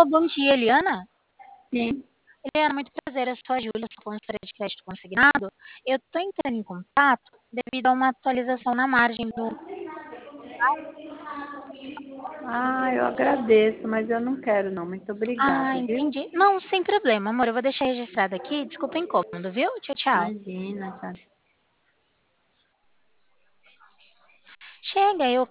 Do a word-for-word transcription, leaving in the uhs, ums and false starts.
Alô, bom dia, Eliana? Sim. Eliana, muito prazer, eu sou a Júlia, sou consultora de crédito consignado. Eu estou entrando em contato devido a uma atualização na margem do... Ah, eu agradeço, mas eu não quero não. Muito Ah, obrigada, viu? entendi. Não, sem problema, amor, eu vou deixar registrado aqui. Desculpa o incômodo, viu? Tchau, tchau. Imagina, tchau. Chega, eu